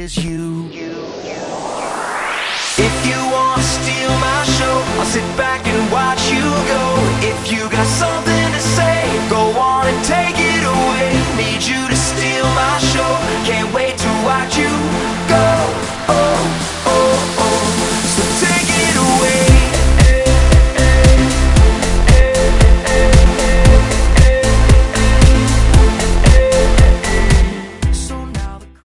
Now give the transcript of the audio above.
is you. If you wanna steal my show, I'll sit back and watch you go. If you got something